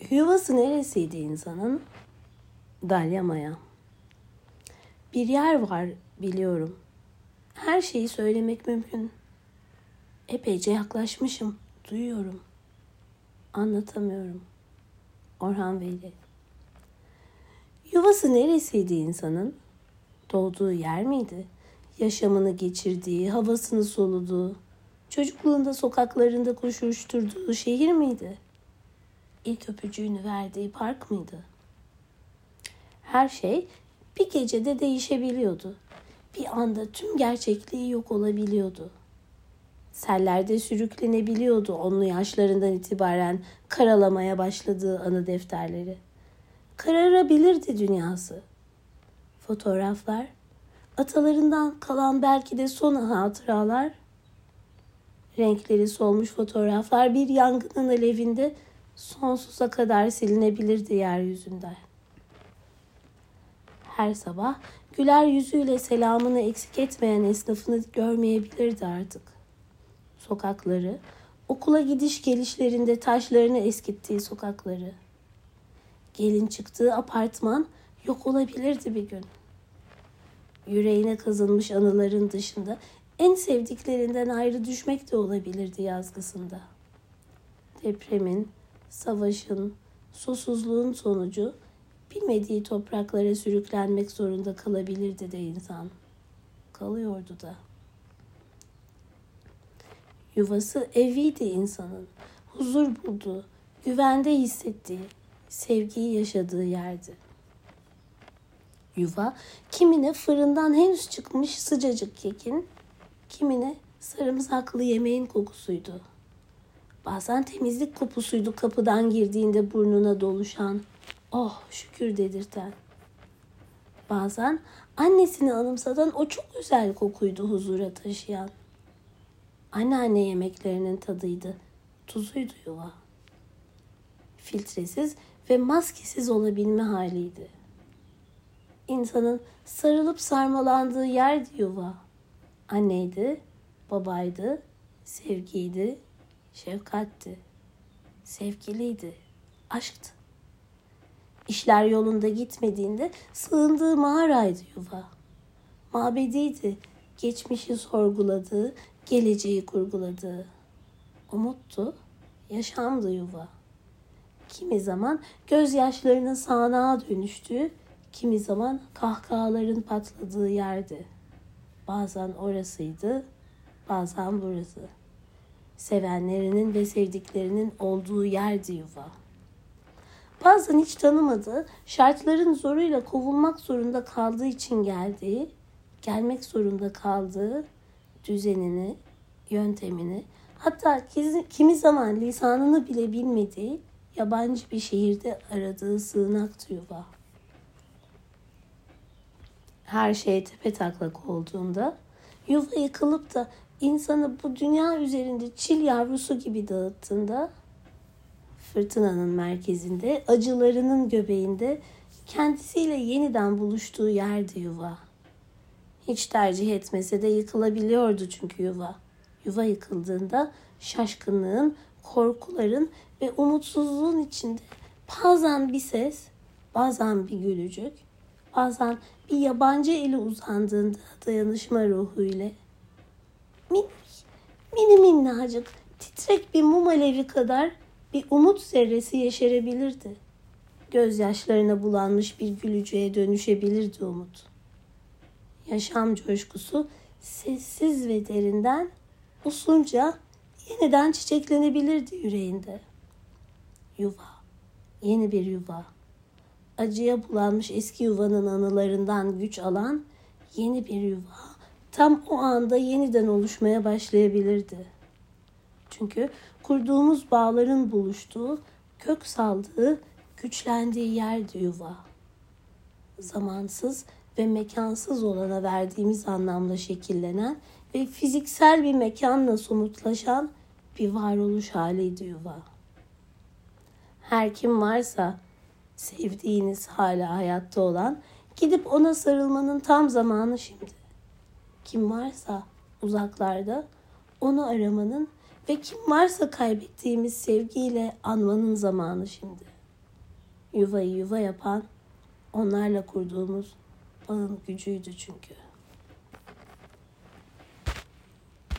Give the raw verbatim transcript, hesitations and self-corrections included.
Yuvası neresiydi insanın? Dalya Maya. Bir yer var biliyorum. Her şeyi söylemek mümkün. Epeyce yaklaşmışım, duyuyorum. Anlatamıyorum. Orhan Veli. Yuvası neresiydi insanın? Doğduğu yer miydi? Yaşamını geçirdiği, havasını soluduğu, çocukluğunda sokaklarında koşuşturduğu şehir miydi? İlk öpücüğünü verdiği park mıydı? Her şey bir gecede değişebiliyordu. Bir anda tüm gerçekliği yok olabiliyordu. Sellerde sürüklenebiliyordu onlu yaşlarından itibaren karalamaya başladığı anı defterleri. Kararabilirdi dünyası. Fotoğraflar, atalarından kalan belki de son hatıralar, renkleri solmuş fotoğraflar bir yangının alevinde sonsuza kadar silinebilirdi yeryüzünden. Her sabah güler yüzüyle selamını eksik etmeyen esnafını görmeyebilirdi artık. Sokakları, okula gidiş gelişlerinde taşlarını eskittiği sokakları. Gelin çıktığı apartman yok olabilirdi bir gün. Yüreğine kazınmış anıların dışında en sevdiklerinden ayrı düşmek de olabilirdi yazgısında. Depremin, savaşın, susuzluğun sonucu bilmediği topraklara sürüklenmek zorunda kalabilirdi de insan. Kalıyordu da. Yuvası eviydi insanın. Huzur bulduğu, güvende hissettiği, sevgiyi yaşadığı yerdi. Yuva, kimine fırından henüz çıkmış sıcacık kekin, kimine sarımsaklı yemeğin kokusuydu. Bazen temizlik kokusuydu kapıdan girdiğinde burnuna doluşan, oh şükür dedirten. Bazen annesini anımsatan o çok özel kokuydu huzura taşıyan. Anneanne yemeklerinin tadıydı, tuzuydu yuva. Filtresiz ve maskesiz olabilme haliydi. İnsanın sarılıp sarmalandığı yerdi yuva. Anneydi, babaydı, sevgiydi, şefkatti, sevgiliydi, aşktı. İşler yolunda gitmediğinde sığındığı mağaraydı yuva. Mabediydi, geçmişi sorguladığı, geleceği kurguladığı. Umuttu, yaşamdı yuva. Kimi zaman gözyaşlarının sağanağa dönüştüğü, kimi zaman kahkahaların patladığı yerdi. Bazen orasıydı, bazen burası. Sevenlerinin ve sevdiklerinin olduğu yerdi yuva. Bazen hiç tanımadığı, şartların zoruyla kovulmak zorunda kaldığı için geldiği, gelmek zorunda kaldığı düzenini, yöntemini, hatta kimi zaman lisanını bile bilmediği yabancı bir şehirde aradığı sığınaktı yuva. Her şey tepetaklak olduğunda, yuva yıkılıp da insanı bu dünya üzerinde çil yavrusu gibi dağıttığında, fırtınanın merkezinde, acılarının göbeğinde kendisiyle yeniden buluştuğu yerdi yuva. Hiç tercih etmese de yıkılabiliyordu çünkü yuva. Yuva yıkıldığında şaşkınlığın, korkuların ve umutsuzluğun içinde bazen bir ses, bazen bir gülücük, bazen bir yabancı eli uzandığında dayanışma ruhu ile minik, mini minnacık, titrek bir mum alevi kadar bir umut zerresi yeşerebilirdi. Gözyaşlarına bulanmış bir gülücüğe dönüşebilirdi umut. Yaşam coşkusu sessiz ve derinden usulca yeniden çiçeklenebilirdi yüreğinde. Yuva, yeni bir yuva. Acıya bulanmış eski yuvanın anılarından güç alan yeni bir yuva tam o anda yeniden oluşmaya başlayabilirdi. Çünkü kurduğumuz bağların buluştuğu, kök saldığı, güçlendiği yerdi yuva. Zamansız ve mekansız olana verdiğimiz anlamla şekillenen ve fiziksel bir mekanla somutlaşan bir varoluş haliydi yuva. Her kim varsa sevdiğiniz hala hayatta olan, gidip ona sarılmanın tam zamanı şimdi. Kim varsa uzaklarda onu aramanın ve kim varsa kaybettiğimiz sevgiyle anmanın zamanı şimdi. Yuvayı yuva yapan onlarla kurduğumuz bağın gücüydü çünkü.